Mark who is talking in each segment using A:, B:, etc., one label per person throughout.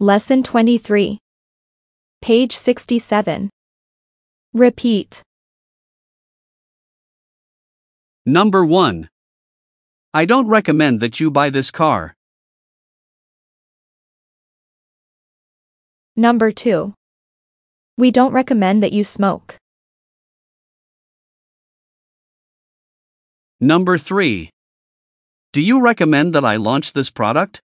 A: Lesson 23. Page 67. Repeat.
B: Number 1. I don't recommend that you buy this car.
A: Number 2. We don't recommend that you smoke.
B: Number 3. Do you recommend that I launch this product?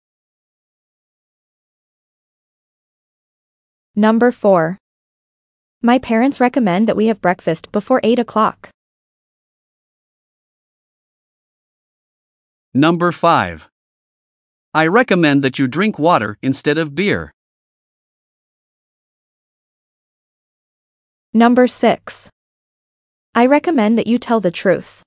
A: Number 4. My parents recommend that we have breakfast before 8 o'clock.
B: Number 5. I recommend that you drink water instead of beer.
A: Number 6. I recommend that you tell the truth.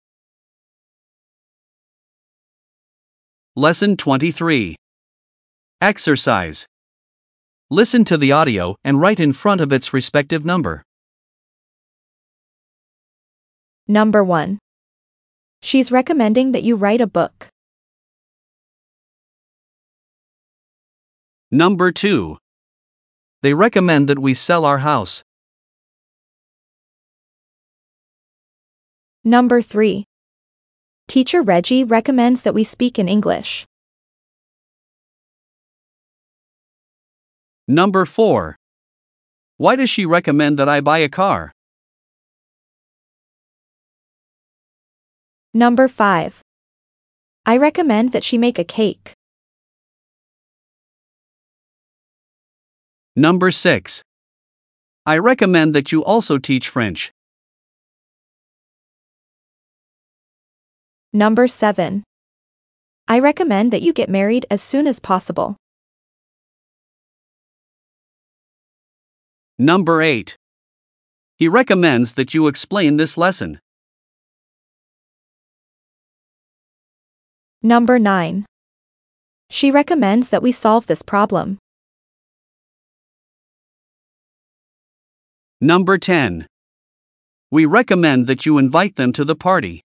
B: Lesson 23. Exercise. Listen to the audio and write in front of its respective number.
A: Number 1. She's recommending that you write a book.
B: Number 2. They recommend that we sell our house.
A: Number 3. Teacher Reggie recommends that we speak in English.
B: Number 4. Why does she recommend that I buy a car?
A: Number 5. I recommend that she make a cake.
B: Number 6. I recommend that you also teach French.
A: Number 7. I recommend that you get married as soon as possible.
B: Number 8. He recommends that you explain this lesson.
A: Number 9. She recommends that we solve this problem.
B: Number 10. We recommend that you invite them to the party.